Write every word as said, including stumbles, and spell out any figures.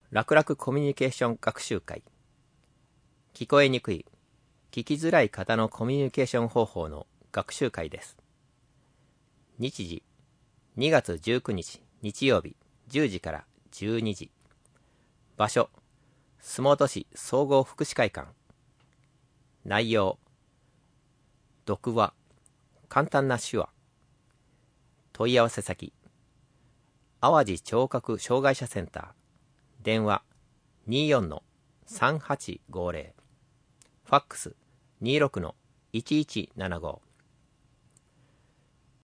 楽々コミュニケーション学習会。聞こえにくい、聞きづらい方のコミュニケーション方法の学習会です。日時、にがつじゅうくにち日曜日じゅうじからじゅうにじ。場所、洲本市総合福祉会館。内容、読話、簡単な手話。問い合わせ先、淡路聴覚障害者センター。電話 にじゅうよんのさんはちごぜろ。ファックス にじゅうろくのいちいちななご。